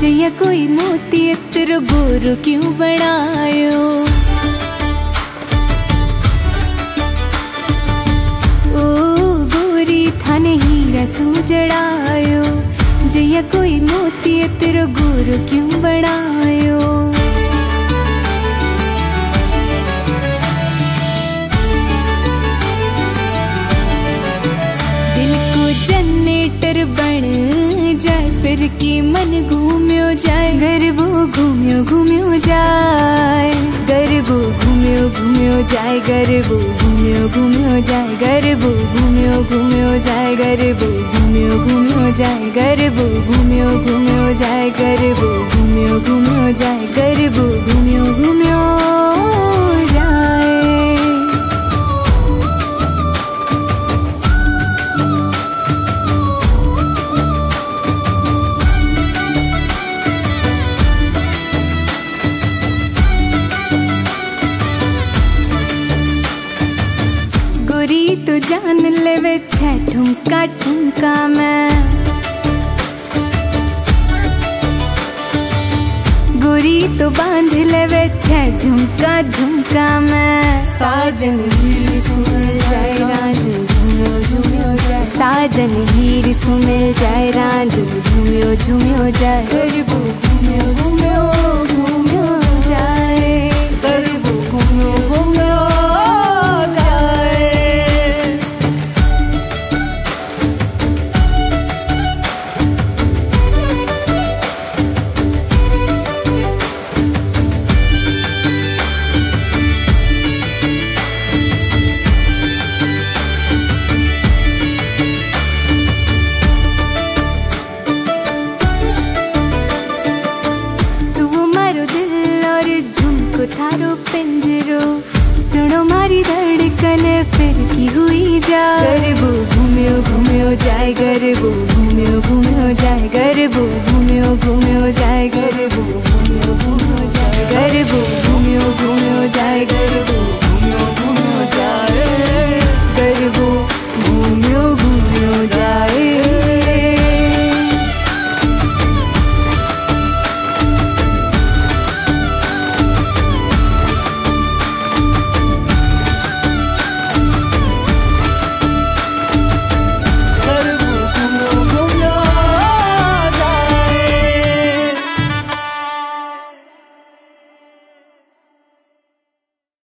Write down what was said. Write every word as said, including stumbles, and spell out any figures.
जैया कोई मोती तेरो गोरो क्यों बनायो। ओ गोरी थाने हीरा सू जड़ायो, जैया कोई मोती तेरो गोरो क्यों बनायो। जनरेटर बन जाए फिर की मन घूम्यो जाए, गरबो घूम्यो घूम्यो जाए, गरबो घूम्यो घूम्यो जाए, गरबो घूम्यो घूम्यो जाए, गरबो घूम्यो घूम्यो जाए, गरबो घूम्यो घूम्यो जाए, गरबो घूम्यो घूम्यो जाए, गरबो घूम्यो घूम्यो जाए, गरबो घूम्यो घूम्यो जाए। गोरी तो जान लेवे छे ठुमका ठुमका मैं, गोरी तो बांध लेवे छे झुमका झुमका मैं। साजन हीर सुमिल जाए रांझो झुम्यो झुम्यो जाए, साजन हीर सुमिल जाए रांझो झुम्यो झुम्यो जाए, गरबो घूम्यो घूम्यो घूम्यो जाए, गरबो घूम्यो घूम्यो थारो पिंजरो, सुनो मारी धड़कन फिर की हुई जा, गरबो घूम्यो घूम्यो जाए, गरबो घूम्यो घूम्यो जाए, गरबो घूम्यो घूम्यो जाए, गरबो घूम्यो घूम्यो